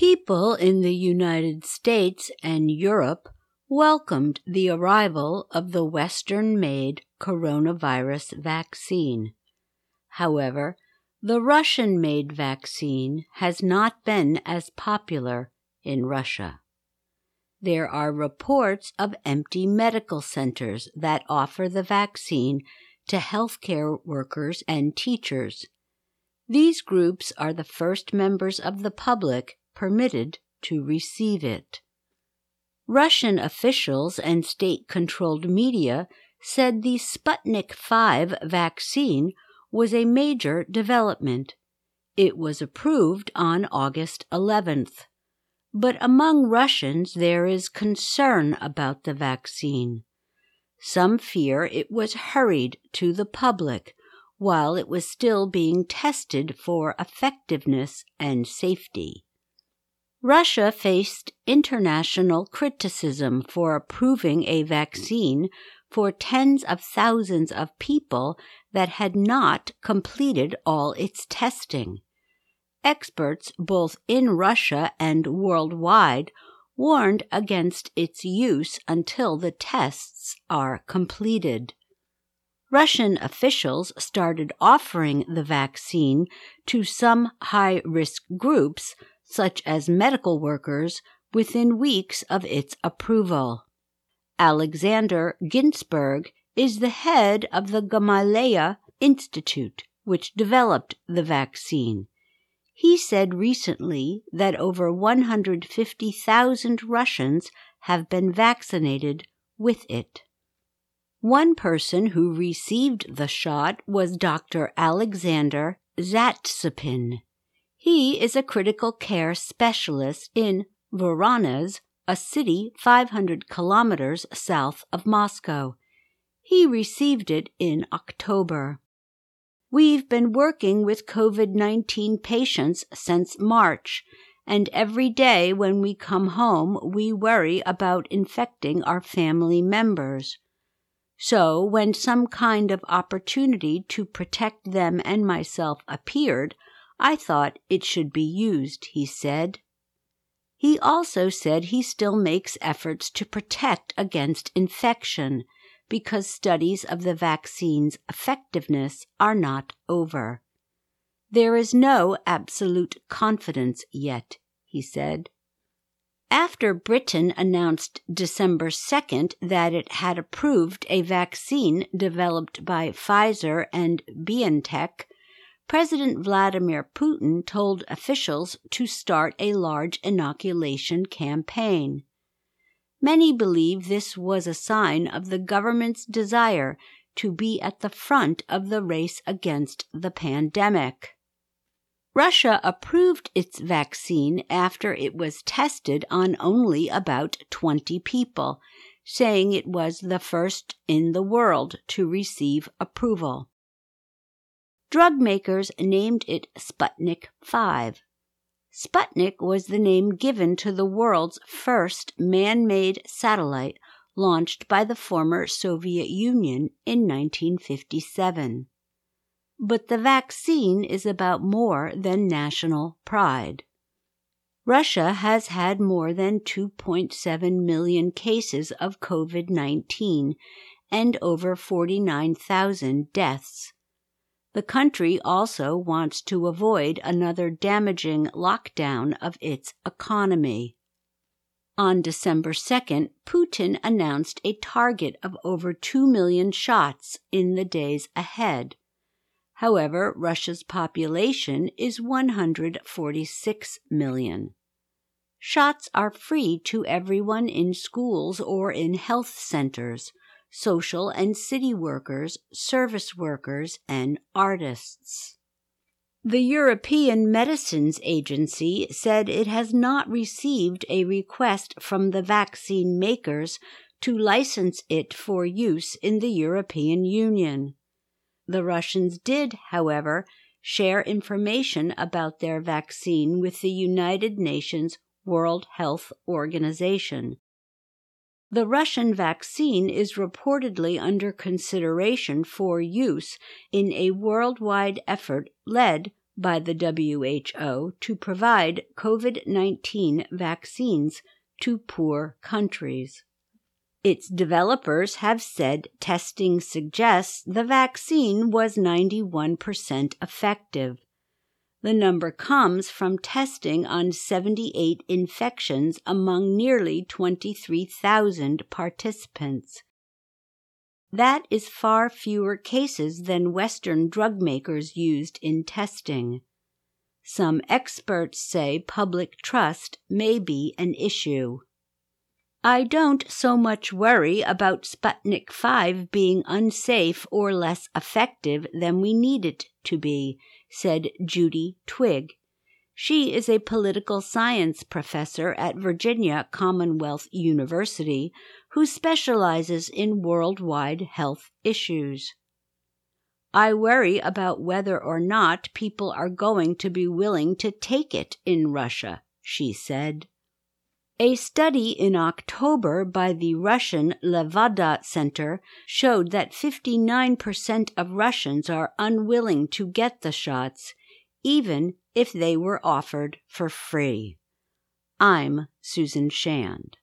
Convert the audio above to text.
People in the United States and Europe welcomed the arrival of the Western-made coronavirus vaccine. However, the Russian-made vaccine has not been as popular in Russia. There are reports of empty medical centers that offer the vaccine to healthcare workers and teachers. These groups are the first members of the public permitted to receive it. Russian officials and state-controlled media said the Sputnik V vaccine was a major development. It was approved on August 11th. But among Russians there is concern about the vaccine. Some fear it was hurried to the public while it was still being tested for effectiveness and safety. Russia faced international criticism for approving a vaccine for tens of thousands of people that had not completed all its testing. Experts both in Russia and worldwide warned against its use until the tests are completed. Russian officials started offering the vaccine to some high-risk groups, such as medical workers, within weeks of its approval. Alexander Ginsburg is the head of the Gamaleya Institute, which developed the vaccine. He said recently that over 150,000 Russians have been vaccinated with it. One person who received the shot was Dr. Alexander Zatsepin. He is a critical care specialist in Voronezh, a city 500 kilometers south of Moscow. He received it in October. We've been working with COVID-19 patients since March, and every day when we come home, we worry about infecting our family members. So when some kind of opportunity to protect them and myself appeared, I thought it should be used, he said. He also said he still makes efforts to protect against infection because studies of the vaccine's effectiveness are not over. There is no absolute confidence yet, he said. After Britain announced December 2nd that it had approved a vaccine developed by Pfizer and BioNTech, President Vladimir Putin told officials to start a large inoculation campaign. Many believe this was a sign of the government's desire to be at the front of the race against the pandemic. Russia approved its vaccine after it was tested on only about 20 people, saying it was the first in the world to receive approval. Drug makers named it Sputnik V. Sputnik was the name given to the world's first man-made satellite launched by the former Soviet Union in 1957. But the vaccine is about more than national pride. Russia has had more than 2.7 million cases of COVID-19 and over 49,000 deaths. The country also wants to avoid another damaging lockdown of its economy. On December 2nd, Putin announced a target of over 2 million shots in the days ahead. However, Russia's population is 146 million. Shots are free to everyone in schools or in health centers, social and city workers, service workers, and artists. The European Medicines Agency said it has not received a request from the vaccine makers to license it for use in the European Union. The Russians did, however, share information about their vaccine with the United Nations World Health Organization. The Russian vaccine is reportedly under consideration for use in a worldwide effort led by the WHO to provide COVID-19 vaccines to poor countries. Its developers have said testing suggests the vaccine was 91% effective. The number comes from testing on 78 infections among nearly 23,000 participants. That is far fewer cases than Western drug makers used in testing. Some experts say public trust may be an issue. I don't so much worry about Sputnik V being unsafe or less effective than we need it to be, said Judy Twigg. She is a political science professor at Virginia Commonwealth University who specializes in worldwide health issues. I worry about whether or not people are going to be willing to take it in Russia, she said. A study in October by the Russian Levada Center showed that 59% of Russians are unwilling to get the shots, even if they were offered for free. I'm Susan Shand.